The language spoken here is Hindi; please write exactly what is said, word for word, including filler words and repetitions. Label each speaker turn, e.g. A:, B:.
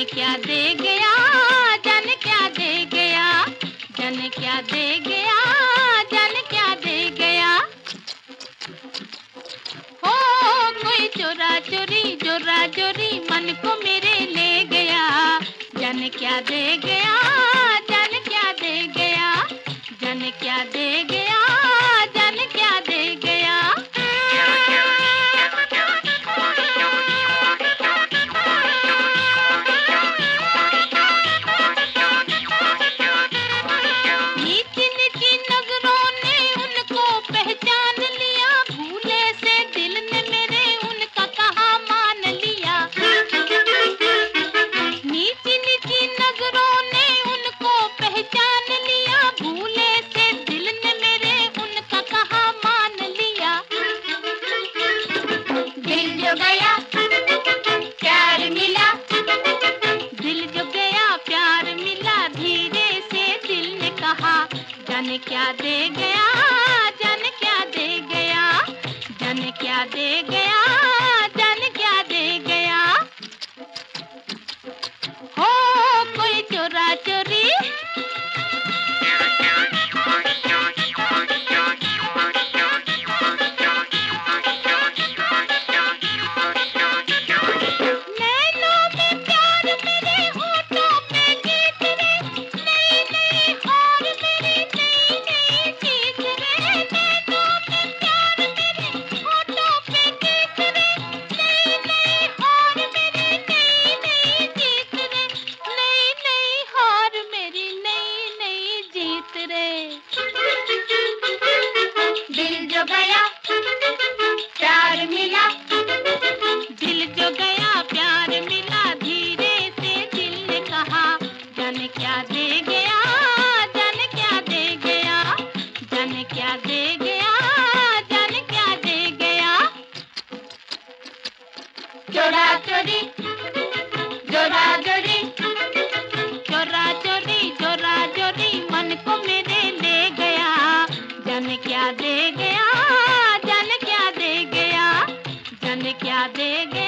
A: क्या दे गया, जन क्या दे गया, जन क्या दे गया, जन क्या दे गया। हो कोई चोरा चोरी चोरा चोरी मन को मेरे ले गया। जन क्या दे गया, जन क्या दे गया, जन क्या दे गया, जन क्या दे गया। नीची नीची नजरों ने उनको पहचान लिया, भूले से दिल ने मेरे उनका कहा मान लिया। नीची नीची नजरों ने उनको पहचान लिया, भूले से दिल ने मेरे उनका कहा मान लिया। दिल जो गया प्यार मिला, दिल जो गया प्यार मिला, धीरे से दिल ने कहा जन क्या दे गया, जन क्या दे गया, जन क्या दे गया, जन क्या दे गया। हो कोई चोरा चोरी नैनों में प्यार मेरे होठों पे गीत रे, नई नई हार मेरी नई नई जीत रे। नैनों में प्यार मेरे होठों पे गीत रे, नई नई हार मेरी नई नई जीत रे, नई नई हार मेरी नई नई जीत रे। दिल जो गया प्यार मिला, दिल जो गया प्यार मिला, धीरे से दिल ने कहा जन क्या दे गया, जन क्या दे गया, जन क्या दे गया, जन क्या दे गया। चोरा चोरी चोरा चोरी चोरा चोरी चोरा चोरी मन को मेरे ले गया। जन क्या दे गया, जन क्या दे गया, जन क्या दे गया।